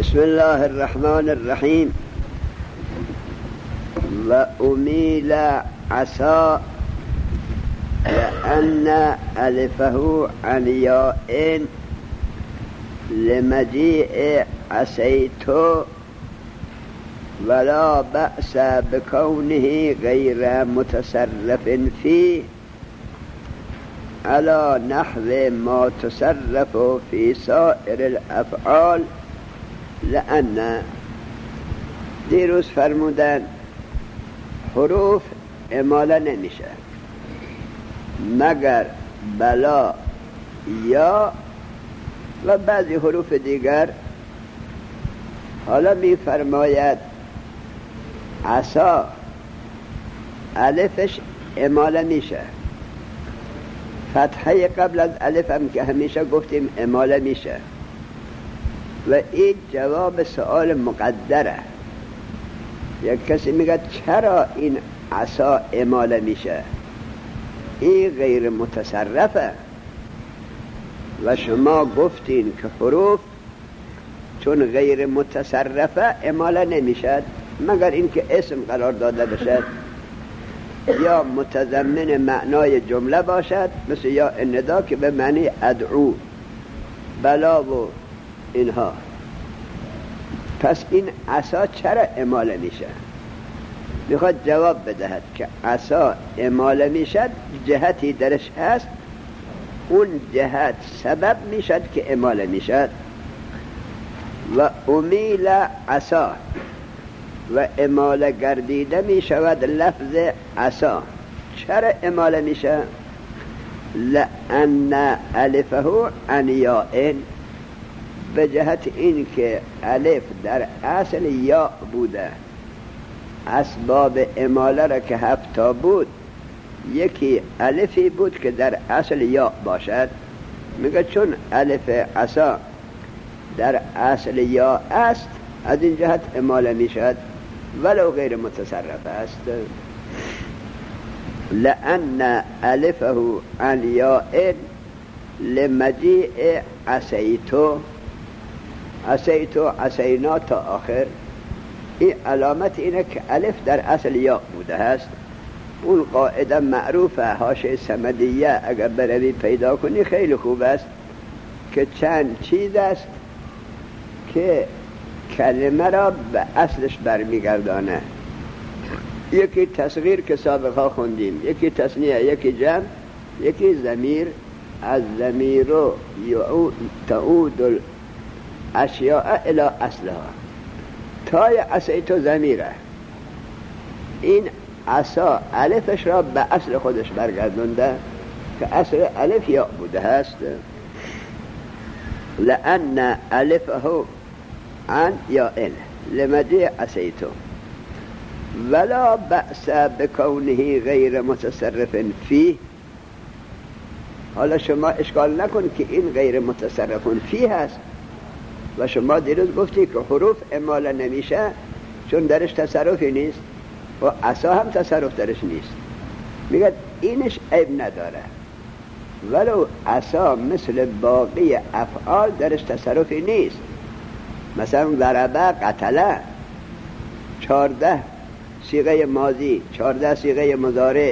بسم الله الرحمن الرحيم. وأميل عسى لأن ألفه عن ياء لمجيء عسيت ولا بأس بكونه غير متصرف فيه على نحو ما تصرف في سائر الأفعال. لأن دیروز فرمودن حروف اماله نمیشه مگر بلا یا و بعضی حروف دیگر. حالا می فرماید عصا الفش اماله میشه، فتحه قبل از الف هم که همیشه گفتیم اماله میشه و این جواب سؤال مقدره. یک کسی میگه چرا این عصا اماله میشه؟ این غیر متصرفه و شما گفتین که حروف چون غیر متصرفه اماله نمیشد مگر اینکه اسم قرار داده بشد یا متضمن معنای جمله باشد، مثل یا الندا که به معنی ادعو، بلا و اینها. پس این عصا چرا اماله میشه؟ میخواد جواب بدهد که عصا اماله میشد جهتی درش هست، اون جهت سبب میشد که اماله میشد. و امیل عصا و اماله گردیده میشود لفظ عصا. چرا اماله میشه؟ لأن الفه عن یاء، به جهت این که الف در اصل یا بوده. اسباب اماله را که 7 تا بود، یکی الفی بود که در اصل یا باشد. میگه چون الف عصا در اصل یا است، از این جهت اماله میشد ولو غیر متصرف است. لأن الفه عن یاء لمجیء عسیتو، عسیتو عسینا تا آخر. این علامت اینه که الف در اصل یا بوده است. اون قاعده معروفه حاشیه صمدیه اگر بروی پیدا کنی خیلی خوب است که چند چیز است که کلمه را به اصلش برمیگردانه. یکی تصغیر که سابقا خوندیم، یکی تثنیه، یکی جمع، یکی ضمیر. از ضمیر تعود الاشیاء الى اصلها. تای عصیتو ضمیره. این عصا الفش را به اصل خودش برگردونده که اصل الف یا بوده است. لأن الفه عن یاء لمجیء عسیتو ولا بأس بکونه غیر متصرف فیه. حالا شما اشکال نکن که این غیر متصرف فیه هست و شما دیروز گفتی که حروف اماله نمیشه چون درش تصرفی نیست و عصا هم تصرف درش نیست. میگه اینش عیب نداره ولو عصا مثل باقی افعال درش تصرفی نیست. مثلا ضربه، قتله، 14 صیغه ماضی، 14 صیغه مضارع،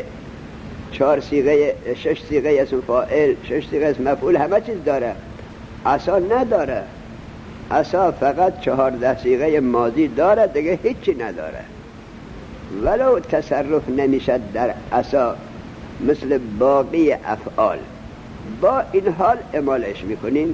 6 صیغه اسم فاعل، 6 صیغه اسم مفعول، همه چیز داره. عصا نداره. عصا فقط 14 صیغه ماضی داره، دیگه هیچی نداره. ولو تصرف نمیشد در عصا مثل باقی افعال، با این حال امالش میکنیم.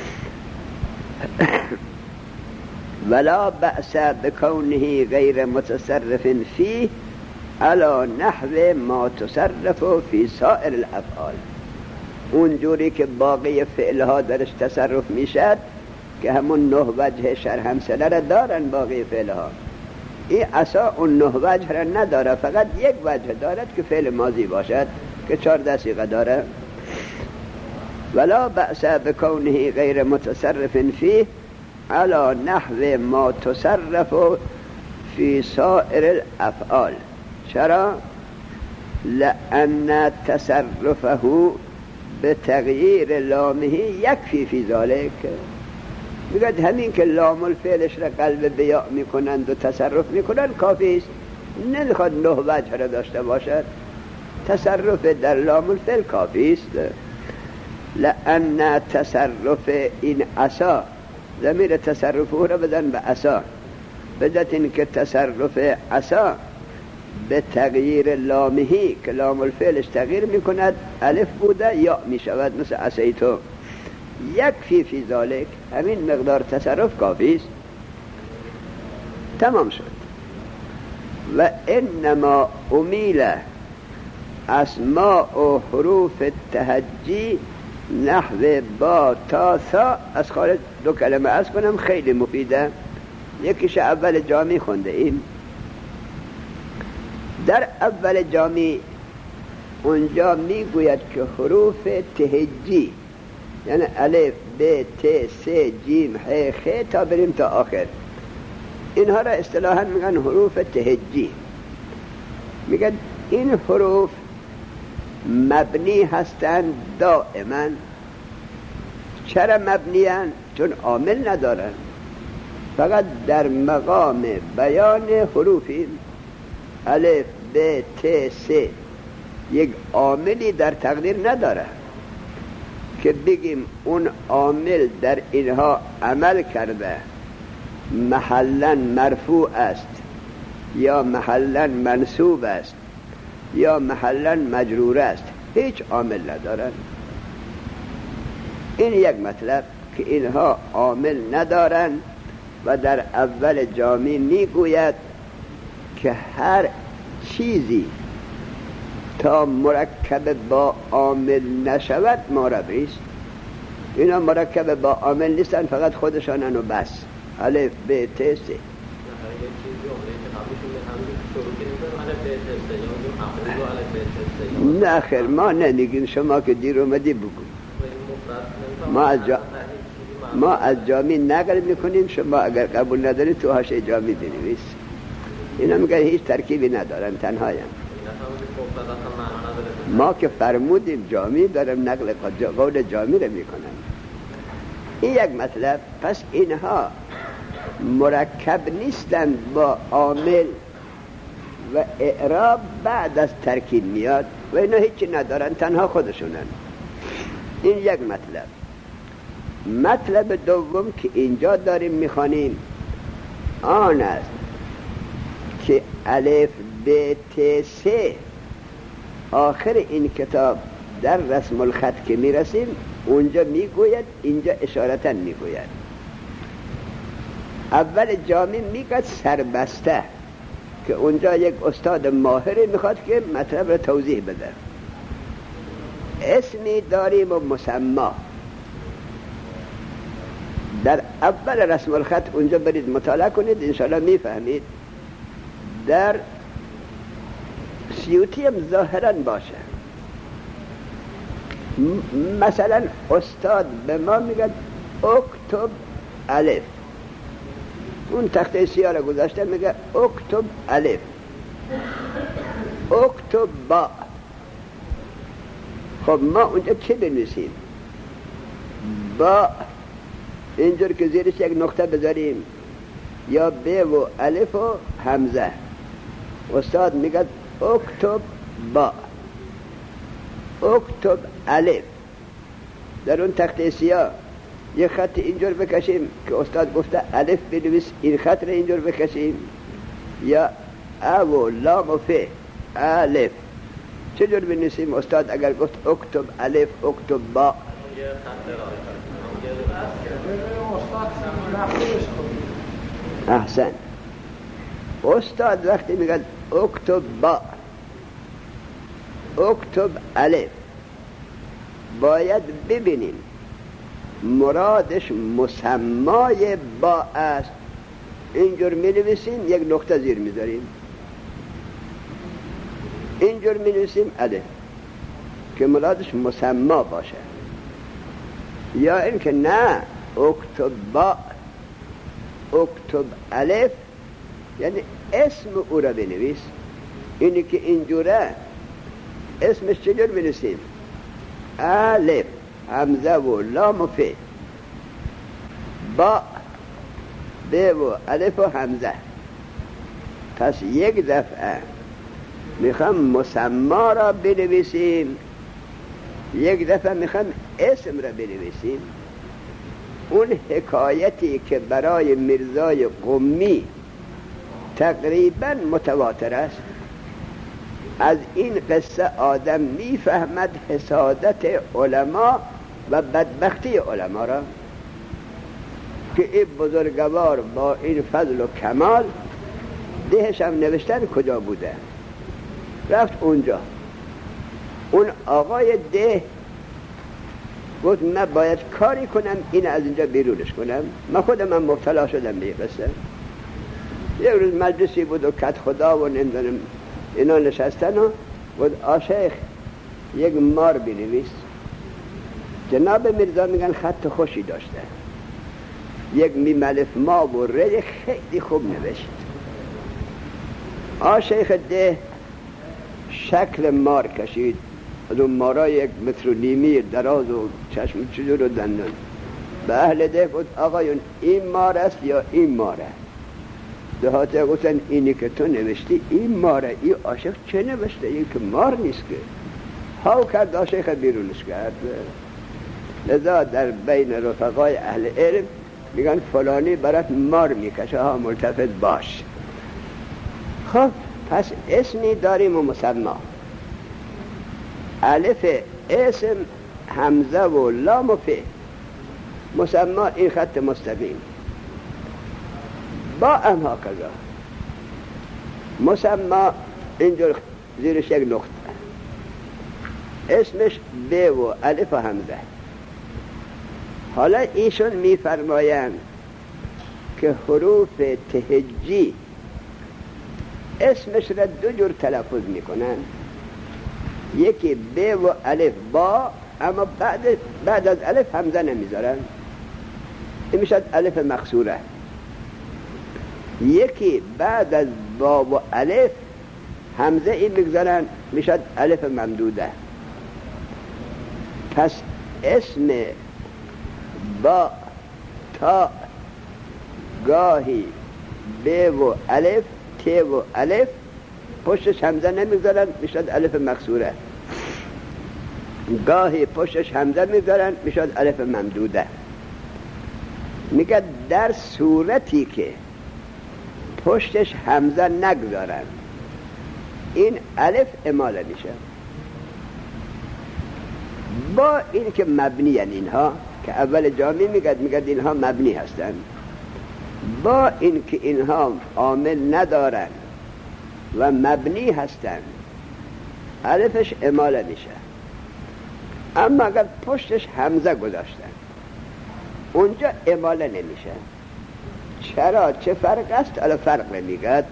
ولا بأس بكونه غیر متصرف فيه على نحو ما تصرف في سائر الافعال. اونجوری که باقی فعلها درش تصرف میشد که همون 9 وجه شرح همسله را دارن باقی فعلها. این عصا اون 9 وجه را نداره، فقط یک وجه دارد که فعل ماضی باشد که 14 صیغه داره. ولا بأس بكونه غیر متصرف فيه على نحو ما تصرف في سائر الافعال. چرا؟ لأن تصرفه بتغییر لامه یکفی فی ذلك. میگه همین که لام الفعلش را قلب بیا میکنند و تصرف میکنند کافی است، نمیخواد 9 وجه را داشته باشد، تصرف در لام الفعل کافی است. لأن تصرف این عصا، ضمیر تصرف او را بدن به عصا، بدت این که تصرف عصا به تغییر لامهی که لام الفعلش تغییر میکند الف بوده یا میشود مثل عصیتو، یکفی فی ذالک، همین مقدار تصرف کافی است، تمام شد. و انما امیل اسماء و حروف التهجی نحو با تا ثا. از خارج 2 کلمه از کنم خیلی مفیده. یکیش اول جامی خونده ایم. در اول جامی اونجا میگوید که حروف تهجی یعنی الف ب ت س جیم ح خ تا بریم تا آخر، اینها را اصطلاحاً میگن حروف تهجی. میگن این حروف مبنی هستند دائما. چرا مبنی هستند؟ چون عامل ندارن، فقط در مقام بیان حروفی الف ب ت س یک عاملی در تقدیر نداره که بگیم اون عامل در اینها عمل کرده محلا مرفوع است یا محلا منصوب است یا محلا مجرور است، هیچ عامل ندارن. این یک مطلب که اینها عامل ندارن. و در اول جامی میگوید که هر چیزی تا مرکب با عامل نشود معربی است. اینا مرکب با عامل نیستن، فقط خودشانن و بس. الف ب ت س. نه خیر، ما نمیگیم، شما که دیر اومدی بگو. ما از جامی نقل میکنیم، شما اگر قبول نداری تو حاشیه جامی بنویس. اینا میگن هیچ ترکیبی ندارن، تنهایم. ما که فرمودیم جامی دارم نقل قول جامی رو میکنن. این یک مطلب. پس اینها مرکب نیستند با عامل و اعراب بعد از ترکیب میاد و اینا هیچی ندارن، تنها خودشونن. این یک مطلب. مطلب دوم که اینجا داریم میخوانیم آن است که الف ب ت س آخر این کتاب در رسم الخط که میرسیم اونجا میگوید، اینجا اشارتا میگوید. اول جامی میگوید سربسته که اونجا یک استاد ماهری میخواد که مطلب رو توضیح بده. اسمی داریم و مسما. در اول رسم الخط اونجا برید مطالعه کنید، انشاءالله میفهمید. در سیوطی هم ظاهرا باشه. مثلا استاد به ما میگه اکتب الف، اون تخته سیاه را گذاشته میگه اکتب الف، اکتب با. خب ما اونجا چه بنویسیم؟ با اینجور که زیرش یک نقطه بذاریم یا ب و الف و همزه. استاد میگه اکتب با، اکتب الف. در اون تخته سیاه یک خط اینجور بکشیم که استاد گفته الف بنویس، این خط را اینجور بکشیم، یا ا و لام و ف الف. چجور بنویسیم استاد اگر گفت اکتب الف اکتب با؟ احسن. استاد وقتی میگه اکتب با اکتب الف باید ببینیم مرادش مسمای با است. اینجور می نویسیم یک نقطه زیر می داریم، اینجور می نویسیم الف که مرادش مسما باشه. یا اینکه نه اکتب با اکتب الف یعنی اسم او را بنویس. اینی که اینجوره اسمش چجور بنویسیم؟ الف همزه و لام و ف. با ب و الف و همزه. پس یک دفعه میخوام مسما را بنویسیم، یک دفعه میخوام اسم را بنویسیم. اون حکایتی که برای میرزای قمی تقریبا متواتر است، از این قصه آدم میفهمد حسادت علما و بدبختی علما را، که این بزرگوار با این فضل و کمال دهش هم نوشتن کجا بوده، رفت اونجا. اون آقای ده گفت من باید کاری کنم این از اینجا بیرونش کنم. من خودم مبتلا شدم به این قصه. یک روز مجلسی بود و کت خدا و نمیدونم اینا نشستن و گفت آشیخ یک مار بنویس. جناب میرزا میگن خط خوشی داشته، یک میم الف ما و ر خیلی خوب نوشت. آشیخ ده شکل مار کشید، از اون مارای 1.5 متر دراز و چشم چجور و دندان. به اهل ده گفت آقایون این مار است یا این ماره؟ دهاتی گفتن اینی که تو نوشتی این ماره. این عاشق چه نوشته؟ این که مار نیست که. هاو کرد عاشق بیرونش کرد. لذا در بین رفقای اهل علم میگن فلانی برات مار میکشه، ها ملتفت باش. خب پس اسمی داریم و مسما. الف اسم، همزه و لام و ف. مسما این خط مستقیم. با هم هاکذا. مسما اینجور زیرش یک نقطه، اسمش ب و الف و همزه. حالا ایشون میفرمایند که حروف تهجی اسمش را 2 جور تلفظ میکنن. یکی ب و الف با، اما بعد از الف همزه نمیذارن، این میشد الف مقصوره. یکی بعد از با و الف همزه این بگذارن، میشد الف ممدوده. پس اسم با تا گاهی ب و الف، ت و الف پشتش همزه نمیذارن، میشد الف مقصوره. گاهی پشتش همزه میذارن، میشد الف ممدوده. میگه در صورتی که پشتش همزه نگذارن این الف اماله میشه. با این که مبنی اینها که اول جامعه میگد اینها مبنی هستن، با این که اینها عامل ندارن و مبنی هستن الفش اماله میشه. اما اگر پشتش همزه گذاشتن اونجا اماله نمیشه. چرا؟ چه فرق است؟ الان فرق نمیگد.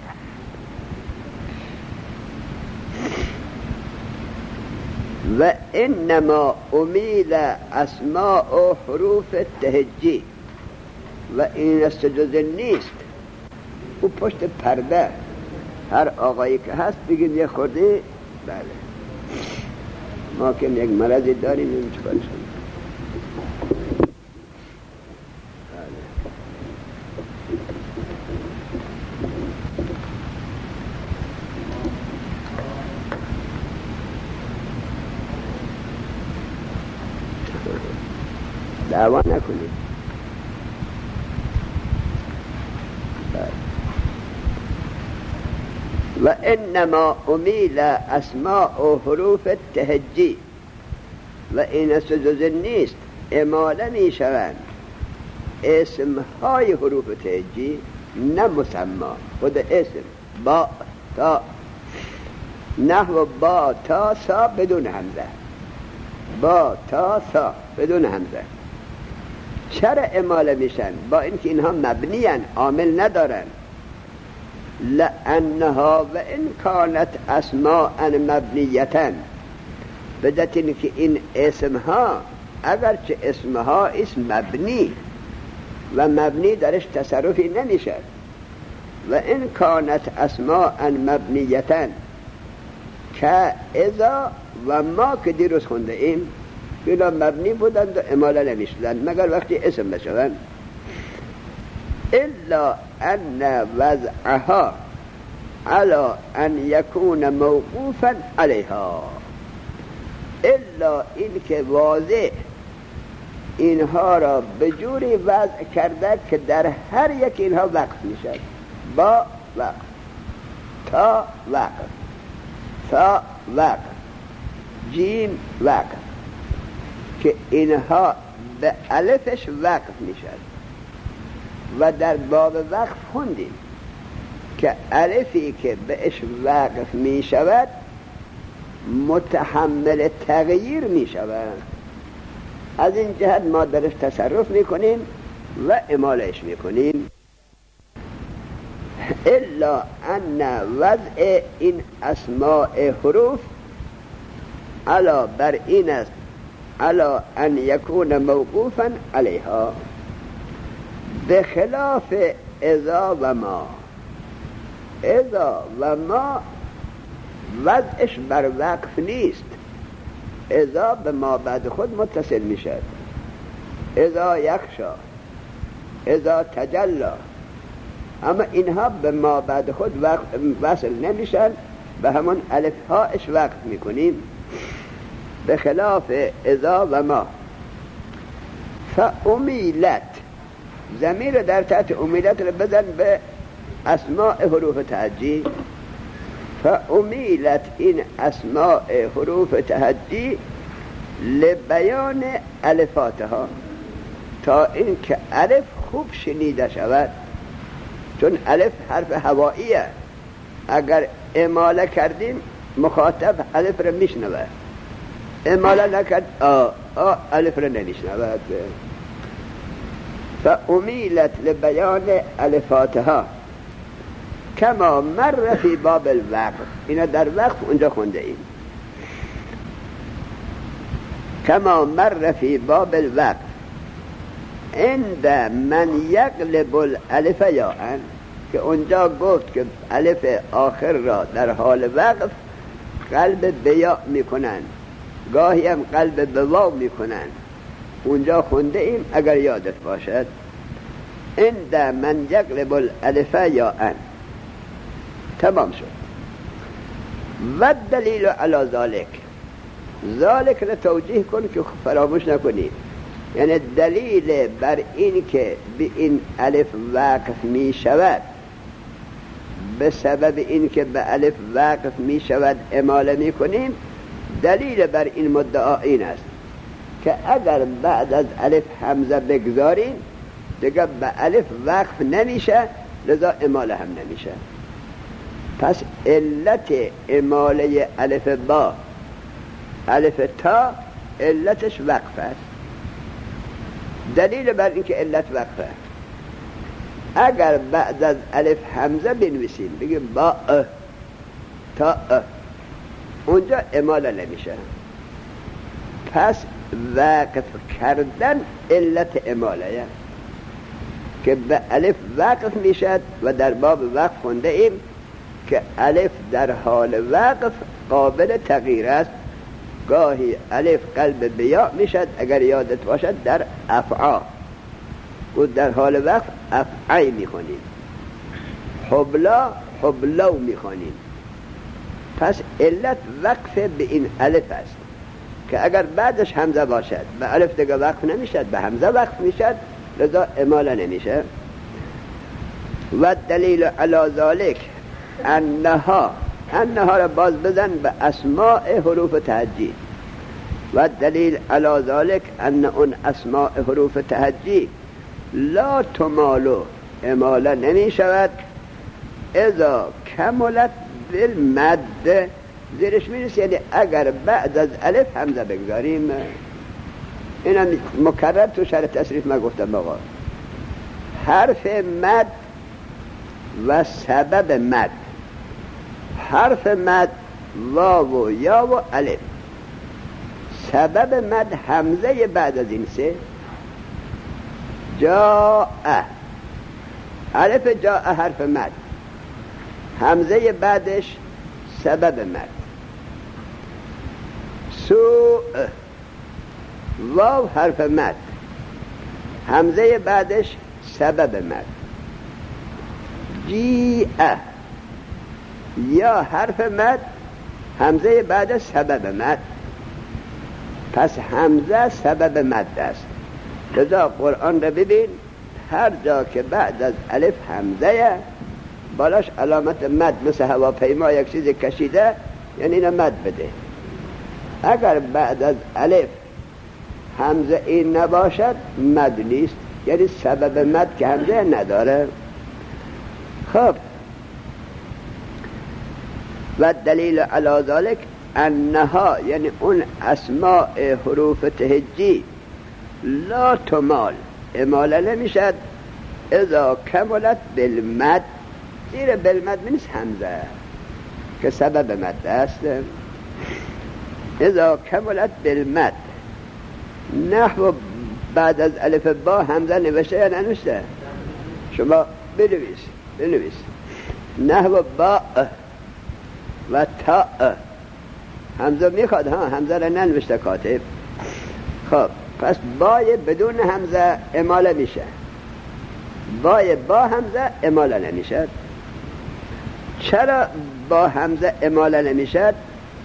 و انما امیل اسماء و حروف تهجی و این است جز نیست. او پشت پرده هر آقایی که هست بگید یه خورده. بله ما که یک مرضی داریم این چکار شد. دعوا نکنید. و انما امیل اسماء و حروف تهجی و این است جز نیست اماله می شوند اسمهای حروف تهجی، نه مسما. خود اسم با تا نحو با تا سا بدون همزه، با تا سا بدون همزه. چرا اماله میشن؟ با اینکه اینها مبنیان عامل ندارن. لانها و ان کانت اسماء مبنیتا، بدت اینکه این اسمها اگرچه اسمها اسم مبنی و مبنی درش تصرفی نمیشه. و ان کانت اسماء مبنیتا که اذا و ما که دیروز خونده ایم اینا مبنی بودند و اماله نمیشدند مگر وقتی اسم بشوند. الا ان وضعها على ان یکون موقوفا علیها، الا این که واضح اینها را به جوری وضع کرده که در هر یک اینها وقف میشد. با وقف، تا وقف، تا وقف، جیم وقف، که اینها به الفش وقف میشد. و در باب وقف خوندیم که الفی که بهش وقف میشود متحمل تغییر میشود. از این جهت ما درش تصرف میکنیم و امالش میکنیم. الا ان وضع این اسماء حروف علا بر این است، علا ان یکون موقوفا علیها، به خلاف اذا و ما. اذا و ما وضعش بر وقف نیست، اذا به ما بعد خود متصل میشد. اذا یخشا، اذا تجلا، اما اینها به ما بعد خود وصل نمیشن، به همون الف هاش وقف میکنیم. به خلاف اذا و ما. فامیلت، ضمیر در تحت امیلت رو بزن به اسماء حروف تهجی. فامیلت، این اسماء حروف تهجی لبیان الفاتها، تا این که الف خوب شنیده شود. چون الف حرف هوائیه، اگر اماله کردیم مخاطب الف رو میشنود، اماله نکرد الف رو نمیشنود. فامیلت لبیان الفاتها کما مر فی باب الوقف. اینا در وقف اونجا خونده ایم. کما مر فی باب الوقف عند من یقلب الالف یاء، که اونجا گفت که الف آخر را در حال وقف قلب به یا میکنن، گاهی هم قلب به واو میکنن. اونجا خونده ایم اگر یادت باشد. عند من یقلب الالف یاء. تمام شد. و دلیل علی ذالک، ذالک را توجیه کن که فراموش نکنید. یعنی دلیل بر این که به این الف وقف می شود، به سبب این که به الف وقف می شود اماله می کنیم، دلیل بر این مدعا این است که اگر بعد از الف همزه بگذاریم دیگه به الف وقف نمیشه، لذا اماله هم نمیشه. پس علت اماله الف با الف تا علتش وقف است. دلیل بر این که علت وقفه، اگر بعد از الف همزه بنویسیم بگیم با تا اونجا اماله نمیشه. پس وقف کردن علت اماله که به الف وقف میشد. و در باب وقف خونده ایم که الف در حال وقف قابل تغییر است. گاهی الف قلب بیا میشد، اگر یادت باشد در افعا و در حال وقف افعی میخونیم، حبلا حبلو میخونیم. پس علت وقف به این الف است که اگر بعدش همزه باشد به الف دیگه وقف نمیشد، به همزه وقف میشد، لذا اماله نمیشه. و دلیل علی ذالک انها را باز بزن به اسماء حروف تهجی. و دلیل علی ذالک ان اون اسماء حروف تهجی لا تمالو، اماله نمی شود، اذا کملت بالمد. زیرش میرسه یعنی اگر بعد از الف همزه بگذاریم. اینا مکرر تو شرح تصریف ما گفتم آقا، حرف مد و سبب مد. حرف مد واو و یا و الف، سبب مد همزه بعد از این سه. جاء، الف جاء حرف مد، همزه بعدش سبب مد. سوء، واو حرف مد، همزه بعدش سبب مد. جیعه، یا حرف مد همزه بعد سبب مد، پس همزه سبب مد است. لذا قرآن رو ببین، هر جا که بعد از الف همزه بالاش علامت مد، مثل هواپیما یک چیز کشیده یعنی اینو مد بده. اگر بعد از الف همزه این نباشد مد نیست، یعنی سبب مد که همزه نداره. خب و دلیل علی ذلک انها، یعنی اون اسماء حروف تهجی لا تمال، اماله نمیشد اذا کملت بالمد، زیر بالمد نیست همزه که سبب مد است. اذا کملت بالمد، نحو بعد از الف با همزه نوشته یا ننوشته؟ شما بنویس نحو با و تا همزه میخواد، همزه را ننوشته کاتب. خب پس بای بدون همزه اماله میشه، بای با همزه اماله نمیشد. چرا با همزه اماله نمیشد؟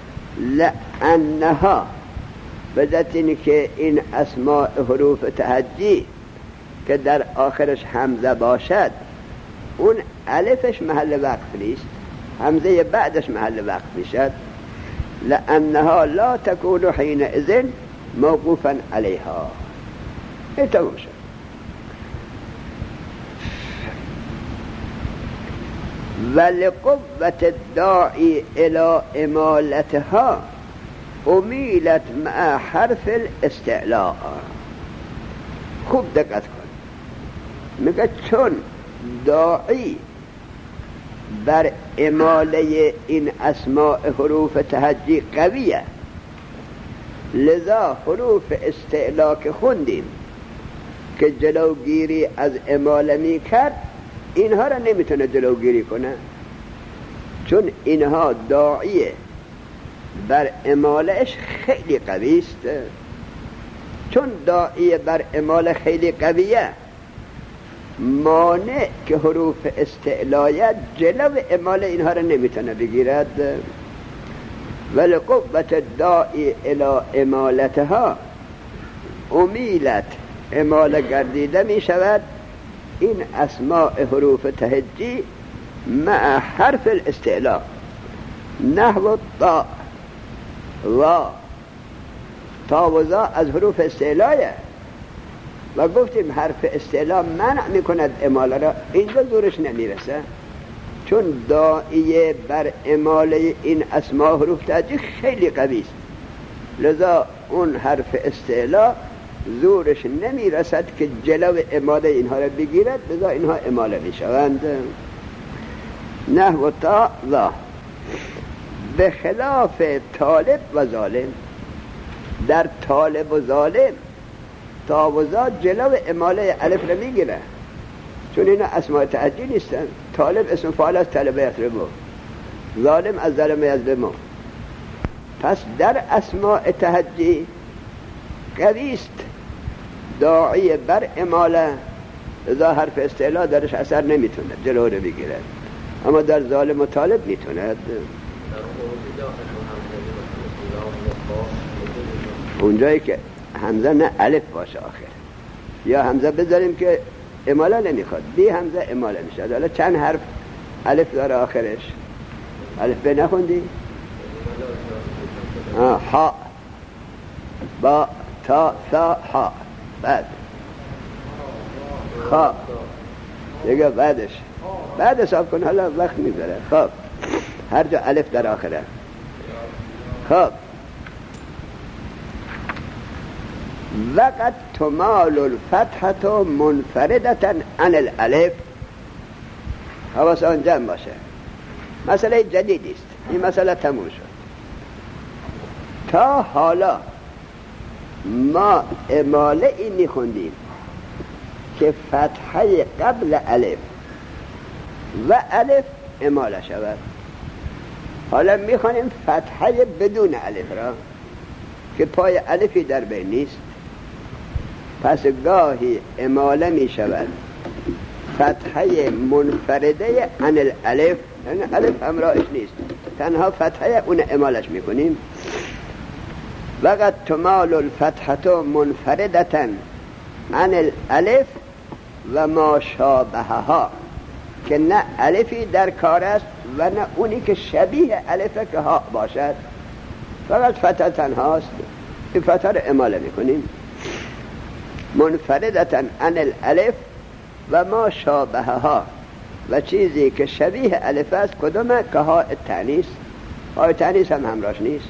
لانها، بذات اینی که این اسماء حروف تهجی که در آخرش همزه باشد، اون الفش محل وقف نیست، همزه بعدش محل وقف میشد. لانها لا تكون حينئذ موقوفا عليها. تمام شد. ولقوة الداعي الى امالتها امیلت مع حرف الاستعلاء. خوب دقت کن، میگه چون داعی بر اماله این اسماء حروف تهجی قویه، لذا حروف استعلا که خوندیم که جلوگیری از اماله میکرد، اینها را نمیتونه جلوگیری کنه، چون اینها داعیه بر امالهش خیلی قوی است. چون داعیه بر اماله خیلی قویه، مانع که حروف استعلایت جلو اماله اینها را نمیتونه بگیرد. ولی قوت داعی الى امالتها امیلت، اماله گردیده می شود این اسماء حروف تهجی مع حرف الاستعلا. نحو تا و تا و ذا از حروف استعلایه و گفتیم حرف استعلا منع میکند اماله را، اینجا زورش نمیرسه، چون داعیه بر اماله این اسماء حروف تهجی خیلی قوی است، لذا اون حرف استعلا زورش نمیرسد که جلو اماله اینها را بگیرد، لذا اینها اماله میشوند. نحو تا ذا به خلاف طالب و ظالم. در طالب و ظالم تا و ذا جلو اماله الف را میگیره، چون اینا اسماء تهجی نیستن. طالب اسم فاعل از طلب یطلبو، ظالم از ظلم یظلمو. پس در اسماء تهجی قوی است داعی بر اماله، لذا حرف استعلا درش اثر نمیتونه جلو رو بگیره، اما در ظالم و طالب میتونه. اونجایی که همزه نه الف باشه آخر، یا همزه بذاریم که اماله نمیخواد، بی همزه اماله میشه. حالا چند حرف الف داره آخرش؟ الف به نخوندی؟ ها، با، تا، ثا، ها، بعد خب دیگه بعدش بعد حساب کن، حالا وقت میذاره. خب هر جا الف در آخره. خب وقت تمال الفتحة منفردة عن الالف. حواس آن جمع باشه، مسئله جدیدی است، این مسئله تموم شد. تا حالا ما اماله این میخوندیم که فتحه قبل الف و الف اماله شود. حالا میخوانیم فتحه بدون الف را که پای الفی در بین نیست، پس گاهی اماله می شود فتحه منفرده عن الالف، یعنی الف همراهش نیست، تنها فتحه اون امالش میکنیم. وقد تمال الفتحه منفردتا عن الالف و ما شابهها، که نه الفی در کار است و نه اونی که شبیه الف که ها باشد، فقط فتحه تنهاست، این فتحه رو اماله میکنیم. منفردتا عن الالف و ما شابهها، و چیزی که شبیه الف است کدومه؟ که ها التانیث، ها التانیث هم همراهش نیست.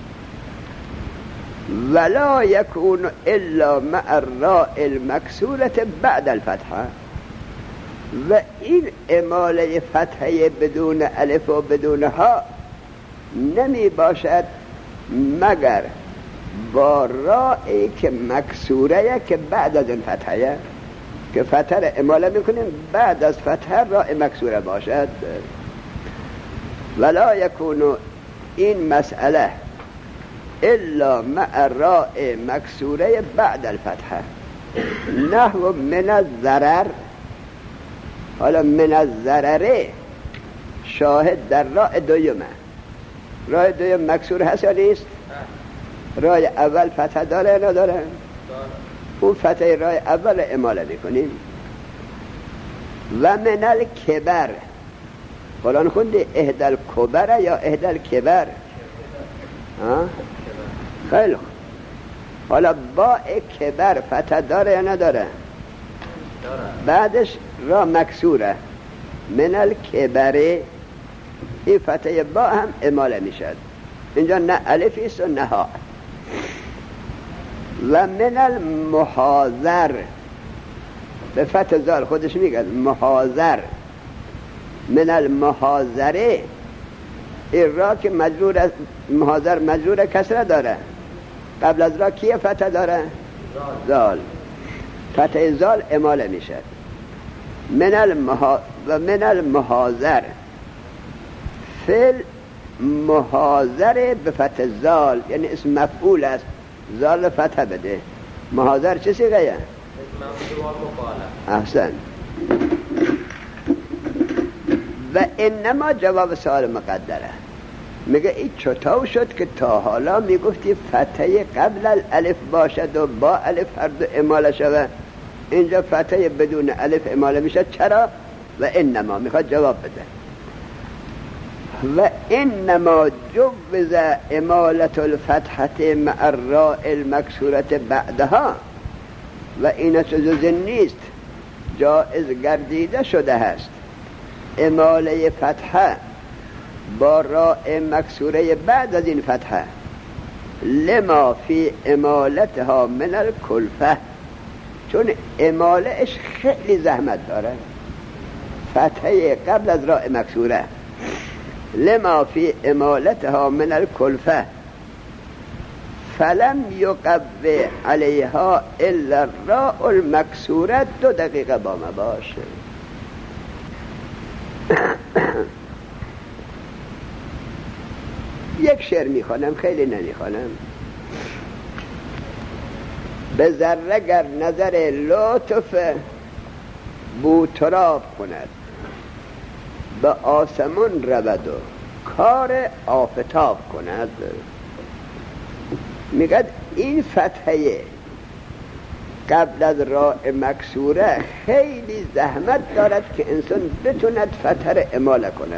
ولا يكون الا مع الراء المكسوره بعد الفتحه، و این اماله فتحه بدون الف و بدون ها نمی باشد مگر با رائی که مکسوره، که بعد از این فتحه، که فتحه را اماله میکنیم بعد از فتحه راء مکسوره باشد. ولا یکون این مسئله الا مع راء مکسوره بعد الفتحه، نحو من الضرر. حالا من الضرره شاهد در راء دویمه، راء دویم مکسور هست یا نیست؟ راء اول فتحه داره یا نداره؟ اون فتحه راء اول اماله میکنیم. و من الکبر، قرآن خونده اهد الکبر یا اهد الکبر؟ خیلی خوب. حالا با کبر فتحه داره یا نداره؟ بعدش را مکسوره، من الکبر، این فتحه با هم اماله میشد، اینجا نه الفی است و نه ها. و من المحاذر، به فتح زال خودش میگه محاذر، من المحاذره، این را که مجرور است، محاذر مجرور کسره داره، قبل از را کیه فتح داره؟ زال. فتح زال اماله میشد. و من المحاذر، فعل محاذر به فتح زال، یعنی اسم مفعول است، زال فتح بده. محاذر چه سیغه؟ احسن. و انما جواب سوال مقدره، میگه این چطور شد که تا حالا میگفتی فتحه قبل الالف باشد و با الف هر دو اماله شود، اینجا فتحه بدون الف اماله میشد، چرا؟ و انما میخواد جواب بده. و انما جوز امالة الفتحه مع الراء المکسورة بعدها، و این چیز نیست، جائز گردیده شده است اماله فتحه با راء مکسوره بعد از این فتحه، لما فی امالتها من الکلفه، چون امالهش خیلی زحمت داره، فتحه قبل از راء مکسوره، لما فی امالتها من الکلفه فلم یقوی علیها الا الراء المکسوره. 2 دقیقه با ما باشه. یک شعر میخوانم، خیلی نمیخوانم. به ذره گر نظر لطف بوتراب کند، به آسمان رود و کار آفتاب کند. میگد این فتحه قبل از راء مکسوره خیلی زحمت دارد که انسان بتوند فتحه را اماله کنه.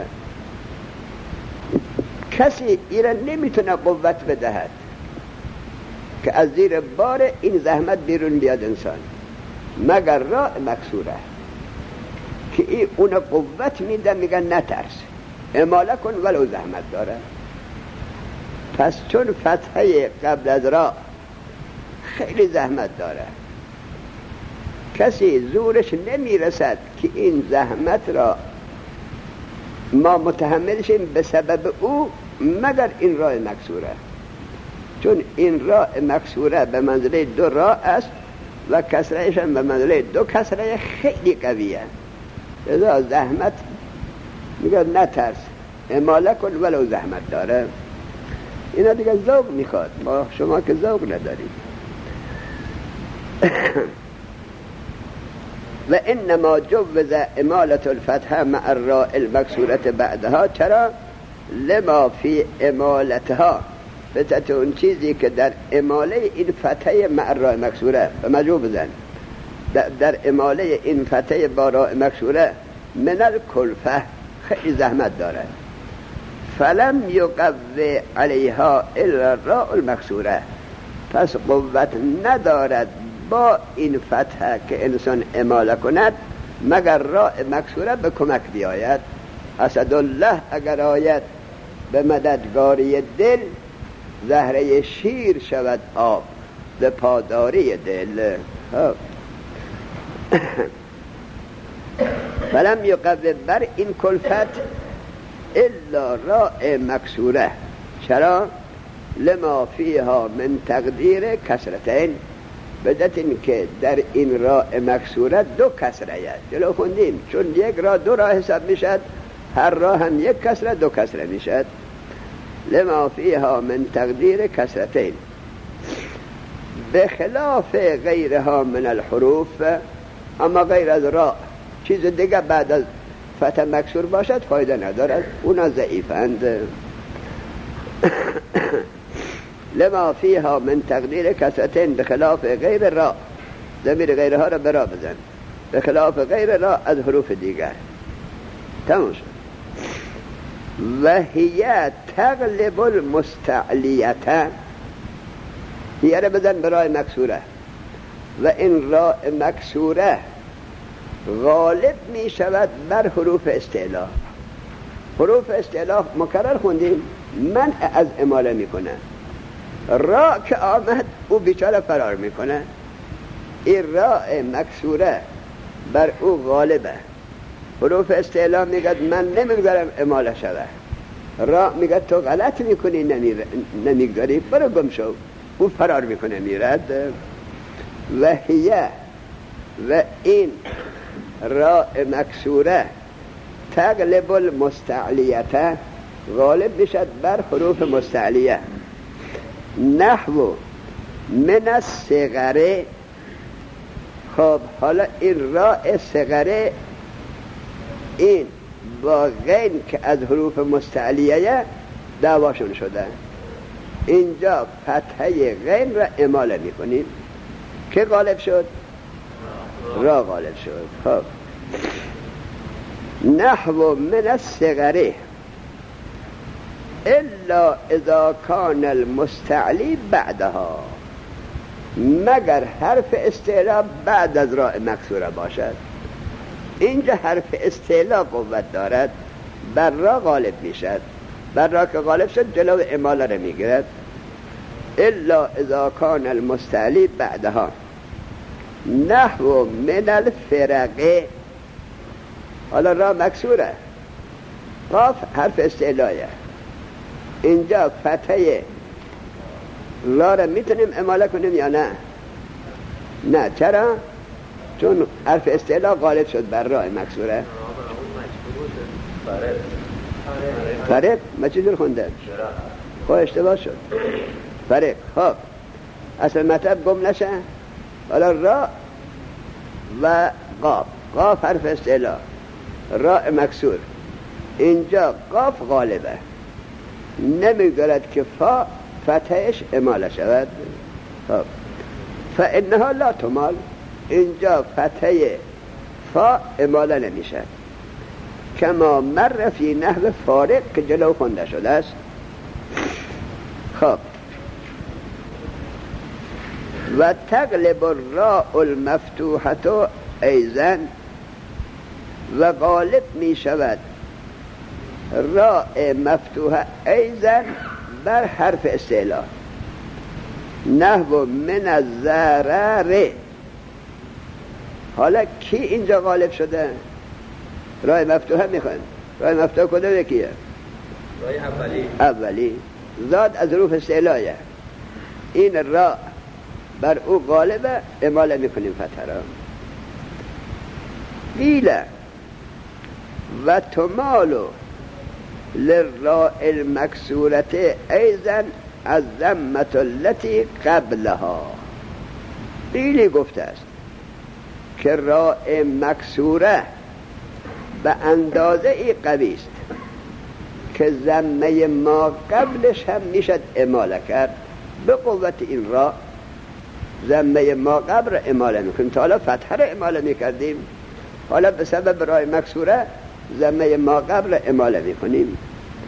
کسی ایره نمیتونه قوت بدهد که از زیر بار این زحمت بیرون بیاد انسان، مگر راء مکسوره که این اون قوت میده، میگن نترس، اماله کن ولو زحمت داره. پس چون فتحه قبل از راء خیلی زحمت داره، کسی زورش نمیرسد که این زحمت را ما متحمل شیم به سبب او، مگر این راء مکسوره، چون این راء مکسوره به منزله 2 راء است و کسرهش هم به منزله 2 کسره خیلی قویه. لذا زحمت میگه نترس، اماله کن ولو زحمت داره. اینا دیگه ذوق میخواد، ما شما که ذوق ندارید. و انما جوز امالة الفتحه مع الراء المکسورة بعدها. چرا؟ لما فی امالتها، بتت اون چیزی که در اماله این فتحه مع الراء مکسوره و مجوب بزن در اماله این فتحه با راء مکسوره من الکلفه خیلی زحمت داره. فلم یقوی علیها الا الراء المکسوره، پس قوت ندارد با این فتحه که انسان اماله کند مگر راء مکسوره به کمک بیاید. اسدالله اگر آید به مددگاری دل، زهره شیر شود آب به پاداری دل. فلم یقوی بر این کلفت الا راء مکسوره. چرا؟ لما فیها من تقدیر کسرتین، بدت این که در این راء مکسوره دو کسره جلو خوندیم، چون یک را دو را حساب میشد، هر را هم یک کسره دو کسره میشد. لما فیها من تقدیر کسرتین به خلاف غیرها من الحروف. اما غیر از را چیز دیگه بعد از فتح مکسور باشد فایده ندارد، اونا ضعیفند. لما فیها من تقدیر کسرتین به خلاف غیر را، ضمیر غیرها را برا بزن، به خلاف غیر را از حروف دیگر. تمام شد. و هی تغلب المستعلیت، هی را بزن برای مکسوره، و این را مکسوره غالب می شود بر حروف استعلا. حروف استعلا مکرر خوندیم، منع از اماله می کنه. را که آمد او بیچاره فرار می کنه. این را مکسوره بر او غالبه. حروف استعلا میگه من نمیگذارم اماله شده. را میگه تو غلط میکنی نمیگذاری، برو گم شو. او فرار میکنه میرد. و هیه، و این را مکسوره تغلب المستعلیت غالب بشد بر حروف مستعلیه. نحو من الصغره. خب حالا این را صغره این با غین که از حروف مستعلیه دعواشون شده، اینجا فتحه غین را اماله میکنیم. که غالب شد؟ را غالب شد. خب نحو من الصغره الا اذا کان المستعلی بعدها، مگر حرف استعلا بعد از را مکسوره باشد. اینجا حرف استعلا قوت دارد، بر را غالب میشد. بر را که غالب شد جلو اماله را میگیرد. الا اذا کان المستعلی بعدها. نحو من الفرقه، حالا را مکسوره، قاف حرف استعلایه، اینجا فتحه را را میتونیم اماله کنیم یا نه؟ نه. چرا؟ چون حرف استعلا غالب شد بر را مکسوره. فرق ما چی جور خونده؟ خب اشتباه شد. فرق. خب اصل مطلب گم نشه. حالا را و قاف، قاف حرف استعلا، را مکسور، اینجا قاف غالبه، نمیگرد که فا فتحش اماله شود. خب فانها لا تمال، اینجا فتحه فا اماله نمیشه، کما مر فی نحو فارق که جلو خونده شده است. خب و تغلب الراء المفتوحة ایضا، و غالب می شود راء مفتوحه ایضا بر حرف استعلا. نحو من الضرر. حالا کی اینجا غالب شده؟ راء مفتوحه میخوان. راء مفتوحه کدوم یکیه؟ راء اولی زاد از حروف استعلایه. این را بر او غالبه، اماله میکنیم فتحه را. قیل و تمالو للراء المکسورت ایضا از ضمة التي قبلها. قیلی گفته است که راء مکسوره به اندازه ای قوی است که ضمه ما قبلش هم میشد اماله کرد. به قوت این را ضمه ما قبل را اماله میکنیم. تا حالا فتحه را اماله میکردیم، حالا به سبب راء مکسوره ضمه ما قبل را اماله میکنیم.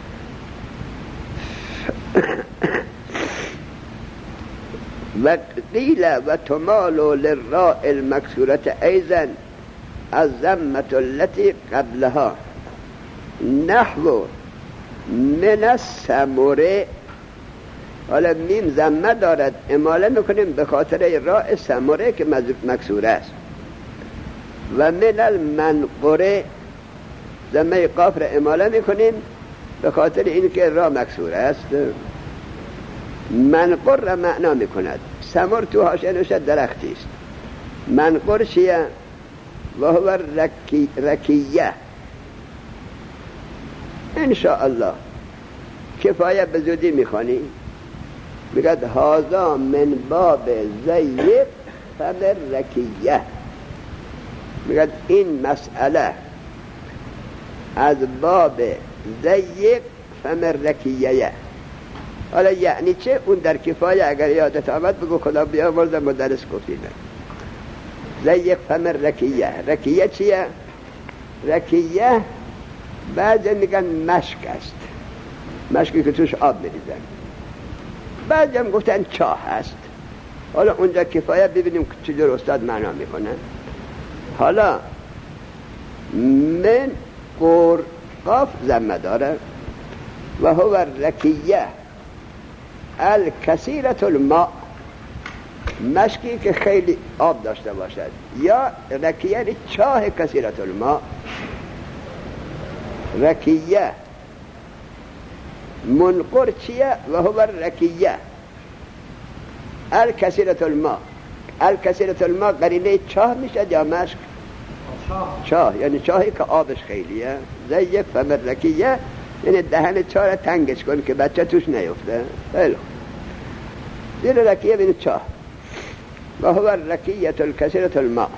و قیل و تمال للراء المکسوره ایضا الضمه التي قبلها نحو من السمره. حالا میم ضمه دارد، اماله میکنیم به خاطر راء سمره که مکسوره است. و من المنقره ضمه قاف را اماله میکنیم به خاطر اینکه را مکسوره است. منقر را معنا میکند. سمر تو حاشیه نوشته درختی است. منقر چیه؟ و هو رکیه. انشاءالله کفایه به زودی میخوانی. میگد هذا من باب زیق فمر رکیه. میگد این مسئله از باب زیق فمر رکیه. حالا یعنی چه؟ اون در کفایه اگر یادت آمد بگو خدا بیاورد مدرس گفتیم. زیق فمر رکیه. رکیه چیه؟ رکیه بعضی میگن مشک است، مشکی که توش آب میریزن. بعضی هم گفتن چاه هست. حالا اونجا کفایه ببینیم که چجور استاد معنا میکنن. حالا من قاف ضمه داره و هو رکیه الکثیرة الماء، مشکی که خیلی آب داشته باشد، یا رکیه چاه کثیرة الماء. رکیه منقر چیه؟ و هو رکیه الکثیرة الماء. الکثیرة الماء قرینه چاه میشه یا مشک؟ چاه، یعنی چاهی که آبش خیلیه. زیق فمر رکیه یعنی دهن چاه را تنگش کن که بچه توش نیفته. خیلی زیر رکیه بین چاه. و هو رکیه الکثیرة الماء.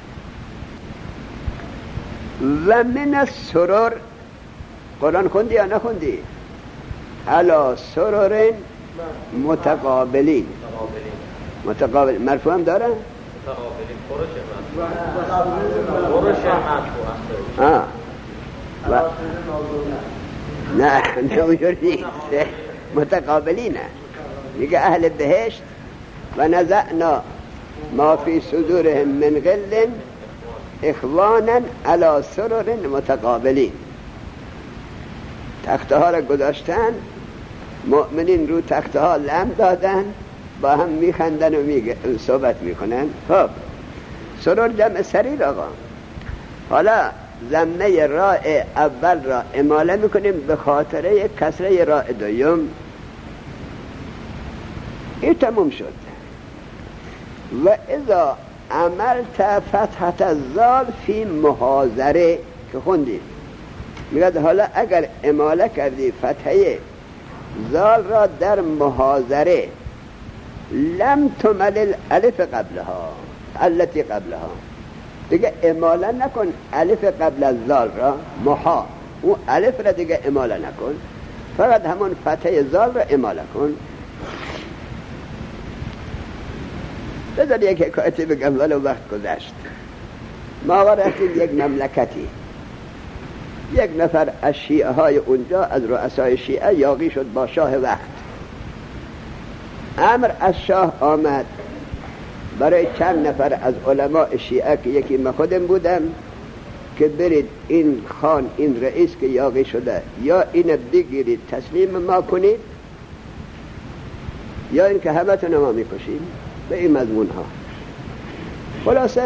و من السرور، قرآن خوندی یا نخوندی؟ علی سرور متقابلین. متقابل مرفوع هم داره؟ نه اونجوری متقابلینه. میگه اهل بهشت و نزعنا ما فی صدورهم من غل اخوانا علی سرور متقابلین. تخته ها را گذاشتن، مؤمنین رو تخته ها لم دادن، با هم میخندن و صحبت میکنن. خب سرور جمع سریر آقا. حالا ضمه راء اول را اماله میکنیم به خاطر کسره راء دوم. این تموم شد. و اذا عملت فتحت الزال فی محاضره که خوندید، میگه حالا اگر اماله کردی فتحه زال را در محاضره لم تمل الالف قبلها التي قبلها، دیگه اماله نکن الف قبل از زال را محا، اون الف را دیگه اماله نکن، فقط همون فتحه زال را اماله کن. بذار یک حکایتی بگم ولو وقت گذشت. ما رفتیم یک مملکتی، یک نفر از شیعه های اونجا از رؤسای شیعه یاغی شد با شاه وقت. امر از شاه آمد برای چند نفر از علماء شیعه که یکی من خودم بودم که برید این خان، این رئیس که یاغی شده، یا این بگیرید تسلیم ما کنید یا این که همه تون ما میکشیم. به این مضمون ها خلاصه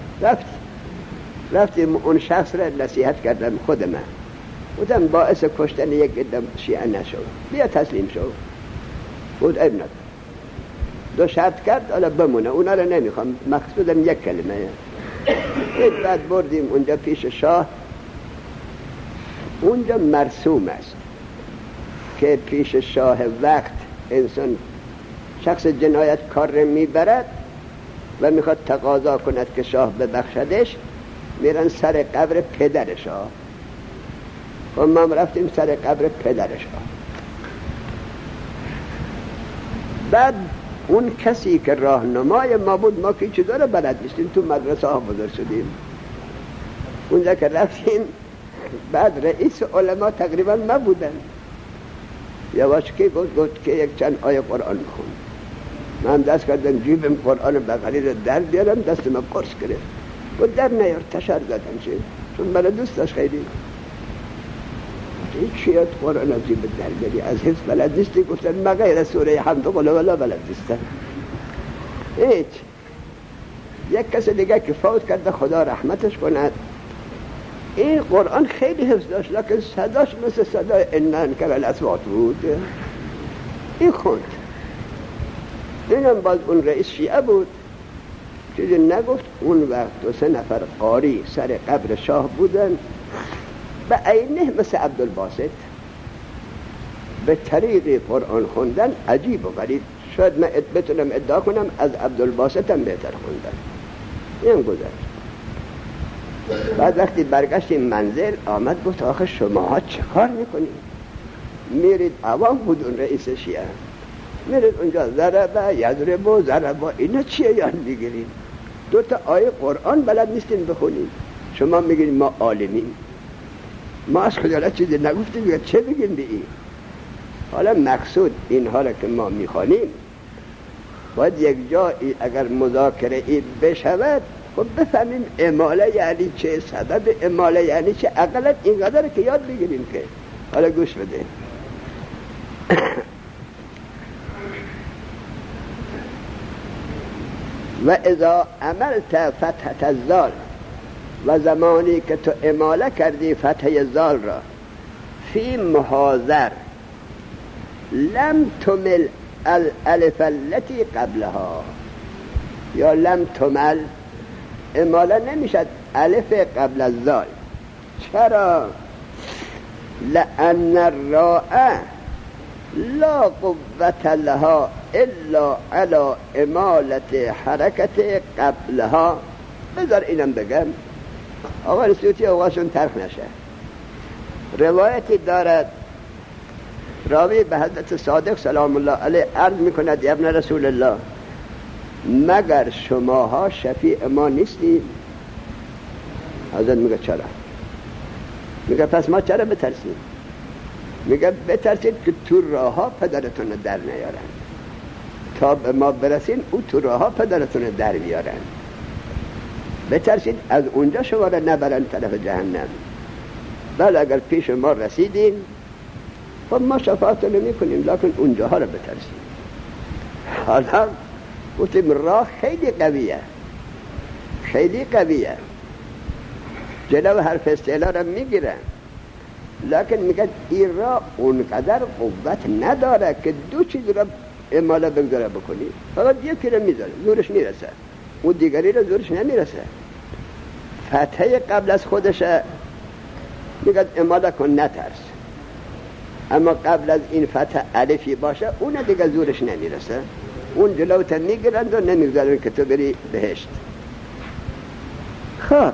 رفتیم اون شخص را نصیحت کردم خود من، بودم باعث کشتن یک عده شیعه نشو، بیا تسلیم شو. بود عیب نداره، دو شرط کرد حالا بمونه، اونا رو نمیخوام، مقصودم یک کلمه. بعد بردیم اونجا پیش شاه. اونجا مرسوم است که پیش شاه وقت انسان شخص جنایت کار رو میبرد، و میخواد تقاضا کند که شاه ببخشدش، میرن سر قبر پدرش ها. و ما رفتیم سر قبر پدرش ها. بعد اون کسی که راهنمای ما بود، ما که چیزا رو بلد نیستیم، تو مدرسه ها بزرگ شدیم، اونجا که رفتیم بعد رئیس علما تقریبا ما بودن. یواش که گفت که یک چند آیه قرآن بخون. من دست کردم جیبم قرآن بغلی رو در بیارم، دست من قرص گرفت. گفت در نیار، تشر زدم چه، چون من دوست داشت خیلی. این چیت قرآن از جیب در بیاری، از حفظ بلد نیستی؟ گفتن من غیر سوره حمد و قل هو بلد نیستم. هیچ. یک کس دیگه که فوت کرده خدا رحمتش کند، این قرآن خیلی حفظ داشت، لکن صداش مثل صدای انن که الاصوات بود. این خوند. اینم باز اون رئیس شیعه بود، چیزی نگفت. اون وقت 2-3 نفر قاری سر قبر شاه بودن، به عینه مثل عبدالباسط به طریق قرآن خوندن عجیب و غریب. شاید من بتونم ادعا کنم از عبدالباسط هم بهتر خوندن. این گذشت. بعد وقتی برگشتیم منزل، آمد گفت آخه شماها چه کار میکنید؟ میرید، عوام بود اون رئیس شیعه، میرید اونجا ضربه یضرب ضربه، اینا چیه یاد میگیرید؟ 2 تا آیه قرآن بلد نیستین بخونید، شما میگید ما عالمیم. ما از خجالت چیزی نگفتیم، چه بگیم به این؟ حالا مقصود این حالا که ما میخوانیم، باید یک جایی اگر مذاکره ای بشود خب بفهمیم اماله یعنی چه، سبب اماله یعنی چه، اقلا اینقدر که یاد بگیریم. که حالا گوش بده. و اذا عملت فتحت الزال، و زمانی که تو اماله کردی فتح زال را، فی محاضر لم تمل الالف التي قبلها، یا لم تمل، اماله نمیشد الف قبل از زال. چرا؟ لأن الراء لا قوة لها الا على امالة حرکت قبلها. بذار اینم بگم، آقا سیوطی آقاشون ترخ نشه. روایتی دارد راوی به حضرت صادق سلام الله علیه عرض میکند ابن رسول الله، مگر شماها شفیع ما نیستید؟ حضرت میگه چرا؟ میگه پس ما چرا بترسیم؟ میگه بترسید که تو راه ها پدرتون در نیارن، تا به ما برسین او تو راه ها پدرتون در بیارن. بترسید از اونجا شما را نبرن طرف جهنم. بله اگر پیش ما رسیدین خب ما شفاعتون میکنیم، لکن اونجاها را بترسید. حالا گفتیم راه خیلی قویه، خیلی قویه، جلو حرف استعلا را میگیرن، لکن میگن این راه اونقدر قوت نداره که 2 چیز را اماله بگذاره بکنی. فقط یکی را میذاره، زورش میرسه، اون دیگری را زورش نمیرسه. فتحه قبل از خودش میگن اماله کن نترس، اما قبل از این فتح الفی باشه اون دیگه زورش نمیرسه، اون جلوت میگیرند و نمیگذارن که تو بری بهشت. خب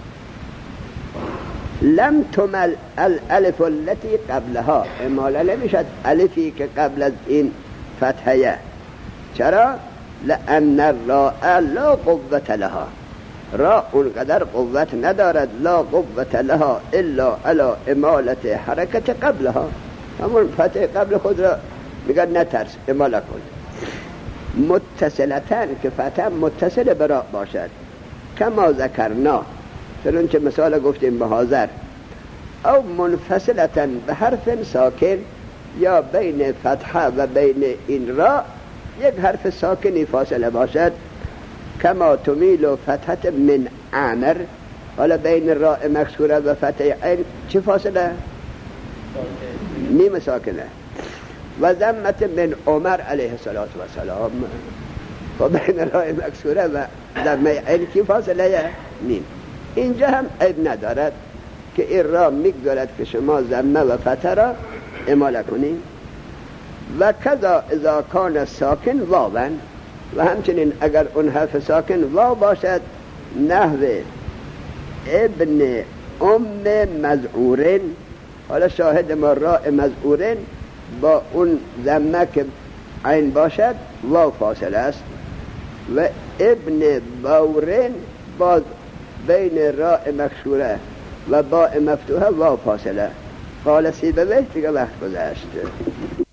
لم تمل الالف التي قبلها، اماله نمیشد الفی که قبل از این فتحه. چرا؟ لأن الراء لا قوة لها، را اونقدر قوت ندارد، لا قوة لها الا على امالة حرکت قبلها، همون فتح قبل خود را میگن نترس اماله کن. متصلتن که فتح متصل برا باشد، کما ذکرنا، چنانچه مثال گفتیم به حاضر، او منفصلتن به حرف ساکن، یا بین فتحه و بین این را یک حرف ساکنی فاصله باشد، کما تمیل و فتحت من عامر. حالا بین راء مکسوره و فتح عین چه فاصله؟ نیم ساکنه. و ضمت من عمر علیه السلام، و بین راء مکسوره و ضمه عین چه فاصله؟ نیم. اینجا هم عیب ندارد که این را میگذارد که شما ضمه و فتح را اماله کنید. و کذا اذا کان ساکن واون، و همچنین اگر اون حرف ساکن واو باشد نحو ابن ام مزعورین، حالا شاهد ما راء مزعورین با اون ضمه که عین باشد واو فاصله است، و ابن بورین باز بین راء مکسوره و باء مفتوحه واو فاصله. قال سیبویه دیگه وقت گذشته.